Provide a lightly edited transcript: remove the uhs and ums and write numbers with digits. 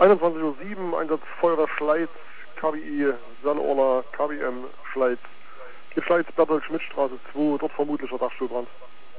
21:07 Uhr, Einsatz Feuerwehr Schleiz, KBI, Salorla, KBM, Schleiz. Hier Schleiz, Bertolt-Schmidt-Straße 2, dort vermutlicher Dachstuhlbrand.